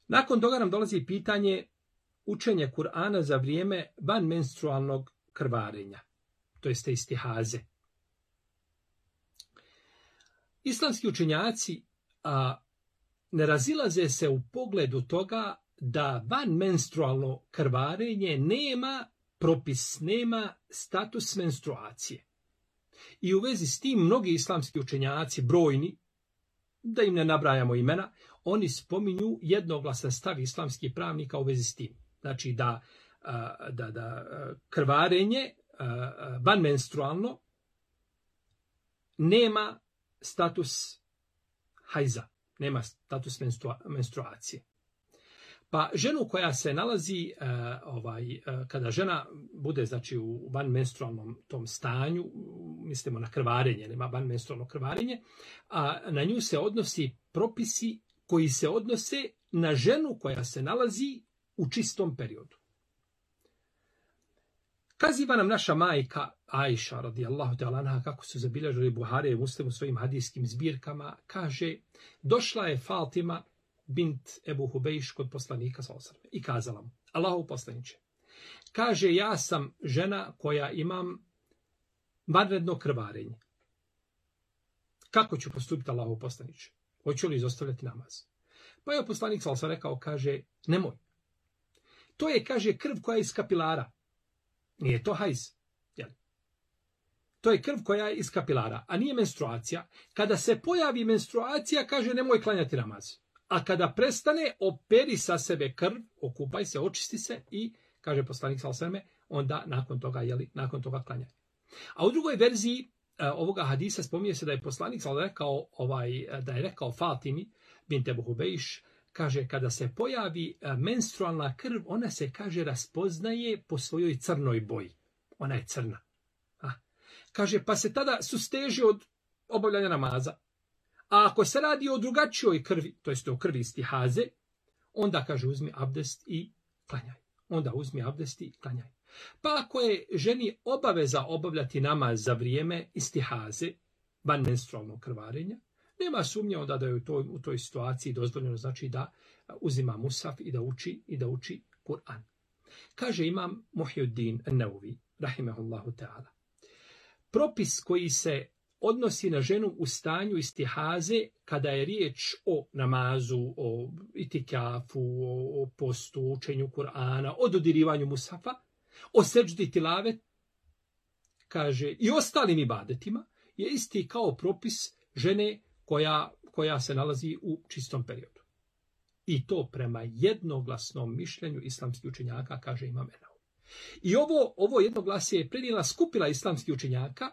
Nakon toga nam dolazi pitanje učenja Kur'ana za vrijeme vanmenstrualnog krvarenja, to jeste istihaze. Islamski učenjaci ne razilaze se u pogledu toga da vanmenstrualno krvarenje nema propis, nema status menstruacije. I u vezi s tim mnogi islamski učenjaci, brojni, da im ne nabrajamo imena, oni spominju jednoglasan stav islamskih pravnika u vezi s tim. Znači da krvarenje vanmenstrualno nema status hajza, nema status menstruacije. Pa ženu koja se nalazi, kada žena bude znači u vanmenstrualnom tom stanju, mislimo na krvarenje, nema vanmenstrualno krvarenje, a na nju se odnosi propisi koji se odnose na ženu koja se nalazi u čistom periodu. Kaziva nam naša majka Ajša radijallahu ta'ala anha, kako su zabilježili Buhari i Muslim u svojim hadijskim zbirkama, kaže, došla je Fatima bint Ebu Hubejš kod poslanika sallallahu alejhi ve sellem i kazala mu: Allahov poslaniče, kaže, ja sam žena koja imam vanredno krvarenje. Kako ću postupiti, Allahov poslaniče? Hoću li izostavljati namaz? Pa je poslanik sallallahu alejhi ve sellem rekao, kaže, nemoj. To je, kaže, krv koja je iz kapilara. Nije to hajz. To je krv koja je iz kapilara, a nije menstruacija. Kada se pojavi menstruacija, kaže, nemoj klanjati namaz. A kada prestane, operi sa sebe krv, okupaj se, očisti se i, kaže poslanik sallallahu alejhi ve sellem, onda nakon toga klanjaj. A u drugoj verziji ovoga hadisa spominje se da je poslanik sallallahu alejhi ve sellem da je rekao Fatimi bint Ebu Hubejš, kaže, kada se pojavi menstrualna krv, ona se, kaže, raspoznaje po svojoj crnoj boji. Ona je crna. Kaže, pa se tada susteže od obavljanja namaza. A ako se radi o drugačijoj krvi, to jest o krvi istihaze, onda, kaže, uzmi abdest i klanjaj. Pa ako je ženi obaveza obavljati namaz za vrijeme istihaze, vanmenstrualnog krvarenja, nema sumnje onda da je u toj situaciji dozvoljeno, znači da uzima musaf i da uči Kur'an. Kaže imam Muhyiddin an-Nawawi, rahimehullahu ta'ala, propis koji se odnosi na ženu u stanju istihaze kada je riječ o namazu, o itikafu, o postu, učenju Kur'ana, o dodirivanju mushafa, o seđdi tilavet, kaže, i ostalim ibadetima, je isti kao propis žene koja se nalazi u čistom periodu. I to prema jednoglasnom mišljenju islamskih učenjaka, kaže imam Enavi. I ovo jednoglasje je prenijela skupina islamskih učenjaka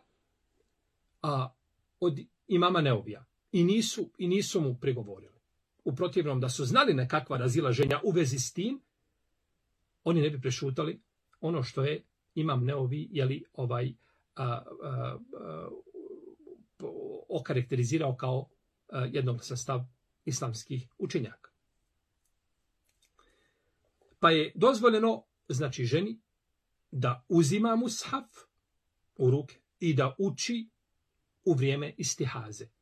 od imama Neovija. I nisu mu prigovorili. U protivnom, da su znali nekakva razilaženja u vezi s tim, oni ne bi prešutali ono što je imam Neovi okarakterizirao kao jednoglasan stav islamskih učenjaka. Pa je dozvoljeno, znači, ženi da uzima mushaf u ruke i da uči u vrijeme istihaze.